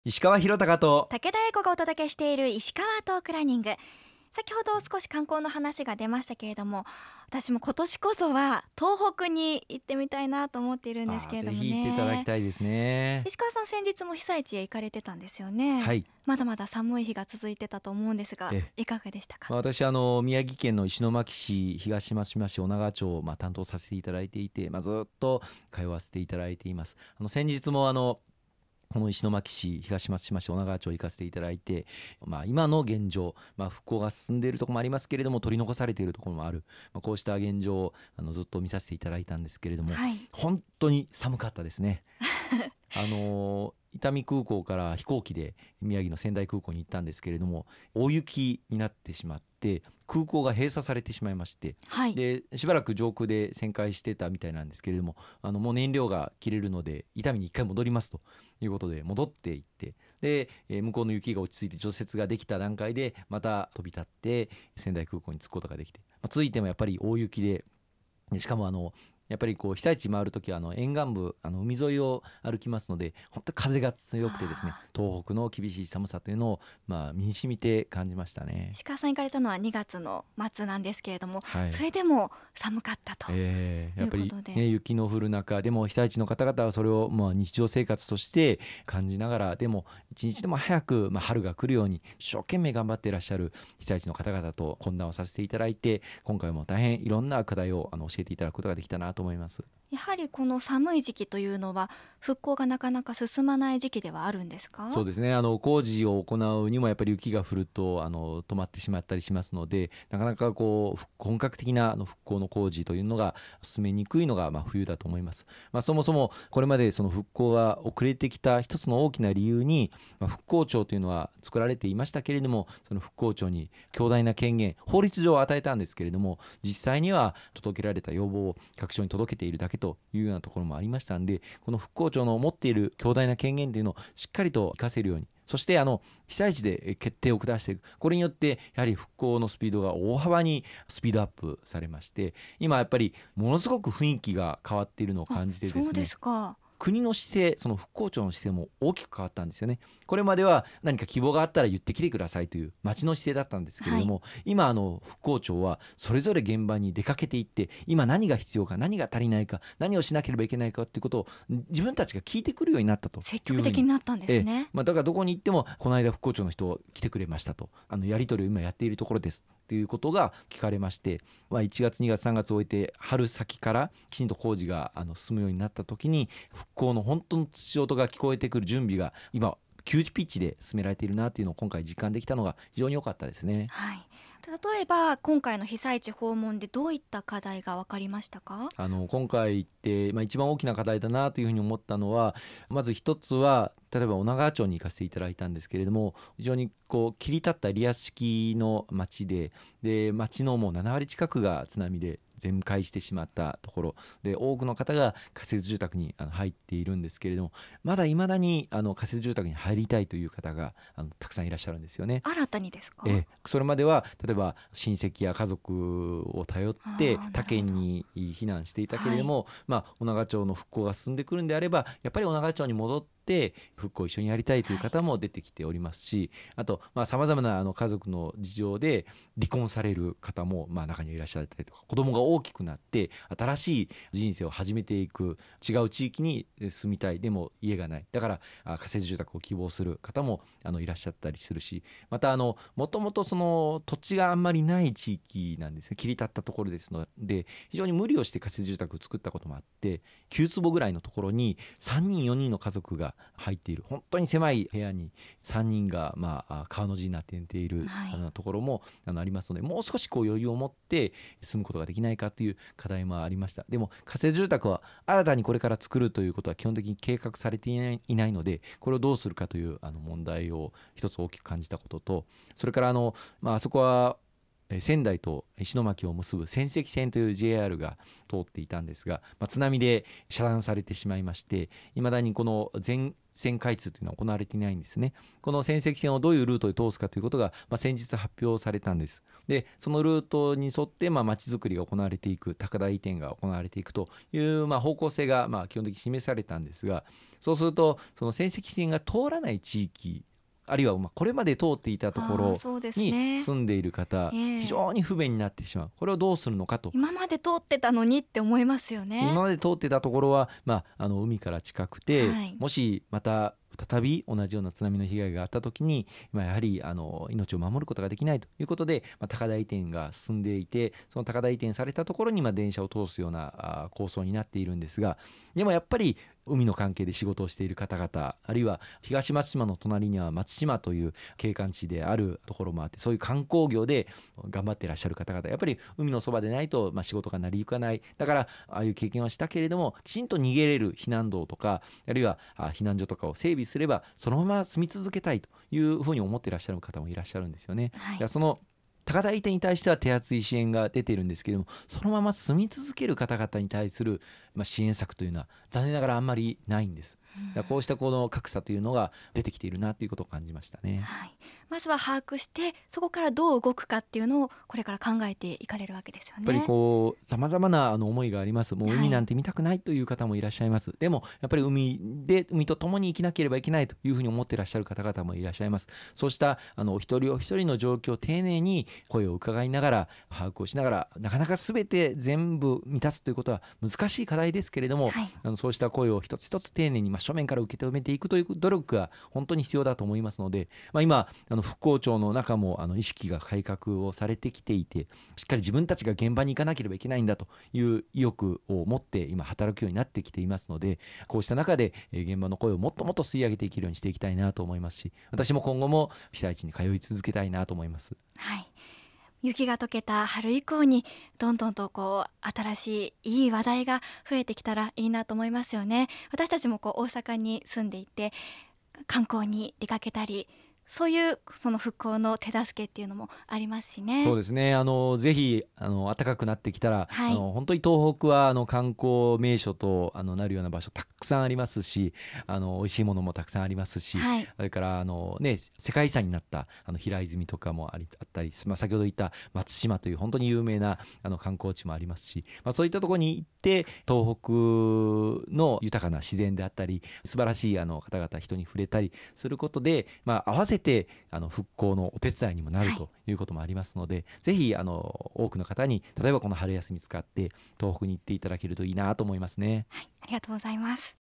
石川博隆と武田英子がお届けしている石川トークランニング。先ほど少し観光の話が出ましたけれども、私も今年こそは東北に行ってみたいなと思っているんですけれどもぜひ行っていただきね。 たいですね。 石川さん、先日も被災地へ行かれてたんですよね。 はい、 まだまだ寒い日が続いてたと思うんですが、 えいかがでしたか？ 私宮城県の石巻市、東松島市、女川町を、担当させていただいていて、ずっと通わせていただいています。先日もこの石巻市、東松島市、女川町行かせていただいて、今の現状、復興が進んでいるところもありますけれども、取り残されているところもある、こうした現状をずっと見させていただいたんですけれども、 はい。 本当に寒かったですね。伊丹空港から飛行機で宮城の仙台空港に行ったんですけれども、大雪になってしまって空港が閉鎖されてしまいまして、 はい。 でしばらく上空で旋回してたみたいなんですけれども、もう燃料が切れるので伊丹に一回戻りますということで戻っていって、で、向こうの雪が落ち着いて除雪ができた段階でまた飛び立って仙台空港に着くことができて、着いてもやっぱり大雪でしかもやっぱりこう被災地回るときは沿岸部海沿いを歩きますので、本当に風が強くてですね、東北の厳しい寒さというのを身に染みて感じましたね。 石川さん行かれたのは2月の末なんですけれども、 はい、 それでも寒かったというやっぱり、 ことで、 雪の降る中でも被災地の方々はそれを日常生活として感じながら、でも一日でも早く春が来るように一生懸命頑張っていらっしゃる被災地の方々と懇談をさせていただいて、今回も大変いろんな課題を教えていただくことができたなと思います。 やはりこの寒い時期というのは復興がなかなか進まない時期ではあるんですか？ そうですね、工事を行うにもやっぱり雪が降ると止まってしまったりしますので、なかなかこう本格的な復興の工事というのが進めにくいのが冬だと思います。そもそもこれまでその復興が遅れてきた一つの大きな理由に、復興庁というのは作られていましたけれども、その復興庁に強大な権限、法律上与えたんですけれども、実際には届けられた要望を各省に届けているだけというようなところもありましたんで、この復興庁の持っている強大な権限というのをしっかりと活かせるように、そして被災地で決定を下していく、これによってやはり復興のスピードが大幅にスピードアップされまして、今やっぱりものすごく雰囲気が変わっているのを感じてですね、 そうですか。 国の姿勢、その復興庁の姿勢も大きく変わったんですよね。これまでは何か希望があったら言ってきてくださいという町の姿勢だったんですけれども、今復興庁はそれぞれ現場に出かけていって、今何が必要か、何が足りないか、何をしなければいけないかということを自分たちが聞いてくるようになったというふうに。 積極的になったんですね。 だからどこに行ってもこの間復興庁の人来てくれましたと、やり取りを今やっているところですということが聞かれまして、1月2月3月を終えて春先からきちんと工事が進むようになった時に、復興の本当の土音が聞こえてくる準備が今急ピッチで進められているなというのを今回実感できたのが非常に良かったですね。 はい。例えば今回の被災地訪問でどういった課題が分かりましたか？ 今回行って、一番大きな課題だなというふうに思ったのは、まず一つは例えば女川町に行かせていただいたんですけれども、非常にこう切り立ったリア式の町で、町のもう7割近くが津波で全壊してしまったところで、多くの方が仮設住宅に入っているんですけれども、未だに仮設住宅に入りたいという方がたくさんいらっしゃるんですよね。 新たにですか？ それまでは例えば親戚や家族を頼って他県に避難していたけれども、女川町の復興が進んでくるんであれば、やっぱり女川町に戻って復興を一緒にやりたいという方も出てきておりますし、あとさまざまな家族の事情で離婚される方も中にはいらっしゃったりとか、子供が大きくなって新しい人生を始めていく、違う地域に住みたい、でも家がない、だから仮設住宅を希望する方もいらっしゃったりするし、またもともとその土地があんまりない地域なんですね。切り立ったところですので、非常に無理をして仮設住宅を作ったこともあって、9坪ぐらいのところに3人4人の家族が入っている、本当に狭い部屋に3人が川の字になって寝ているところもありますので、もう少しこう余裕を持って住むことができないかという課題もありました。でも仮設住宅は新たにこれから作るということは基本的に計画されていないので、これをどうするかという問題を一つ大きく感じたことと、それからあそこは仙台と石巻を結ぶ仙石線という JR が通っていたんですが、津波で遮断されてしまいまして、いまだにこの全線開通というのは行われていないんですね。この仙石線をどういうルートで通すかということが、先日発表されたんです。でそのルートに沿って街づくりが行われていく、高台移転が行われていくという、方向性が基本的に示されたんですが、そうするとその仙石線が通らない地域、あるいはこれまで通っていたところに住んでいる方、非常に不便になってしまう。これをどうするのかと。 今まで通ってたのにって思いますよね。 今まで通ってたところは、海から近くて、もしまた再び同じような津波の被害があった時に、やはり命を守ることができないということで、高台移転が進んでいて、その高台移転されたところに電車を通すような構想になっているんですが、でもやっぱり海の関係で仕事をしている方々、あるいは東松島の隣には松島という景観地であるところもあって、そういう観光業で頑張っていらっしゃる方々、やっぱり海のそばでないと仕事が成り行かない。だからああいう経験はしたけれども、きちんと逃げれる避難道とか、あるいは避難所とかを整備すればそのまま住み続けたいというふうに思っていらっしゃる方もいらっしゃるんですよね。その高台移転に対しては手厚い支援が出ているんですけれども、そのまま住み続ける方々に対する支援策というのは残念ながらあんまりないんです。こうしたこの格差というのが出てきているなということを感じましたね。 まずは把握して、そこからどう動くかっていうのをこれから考えていかれるわけですよね。 やっぱり様々な思いがあります。もう海なんて見たくないという方もいらっしゃいます。でもやっぱり海と共に生きなければいけないというふうに思っていらっしゃる方々もいらっしゃいます。そうしたお一人お一人の状況を丁寧に声を伺いながら把握をしながら、なかなか全て全部満たすということは難しい課題ですけれども、そうした声を一つ一つ丁寧に正面から受け止めていくという努力が本当に必要だと思いますので、今復興庁の中も意識が改革をされてきていて、しっかり自分たちが現場に行かなければいけないんだという意欲を持って今働くようになってきていますので、こうした中で現場の声をもっともっと吸い上げていけるようにしていきたいなと思いますし、私も今後も被災地に通い続けたいなと思います。 雪が溶けた春以降にどんどんと新しいいい話題が増えてきたらいいなと思いますよね。私たちも大阪に住んでいて観光に出かけたり、そういうその復興の手助けっていうのもありますしね。 そうですね。ぜひ暖かくなってきたら、本当に東北は観光名所となるような場所たくさんありますし、美味しいものもたくさんありますし、それから世界遺産になった平泉とかもあったり、先ほど言った松島という本当に有名な観光地もありますし、そういったところに行って東北の豊かな自然であったり、素晴らしい方々人に触れたりすることで、合わせて復興のお手伝いにもなるということもありますので、ぜひ多くの方に例えばこの春休み使って東北に行っていただけるといいなと思いますね。 ありがとうございます。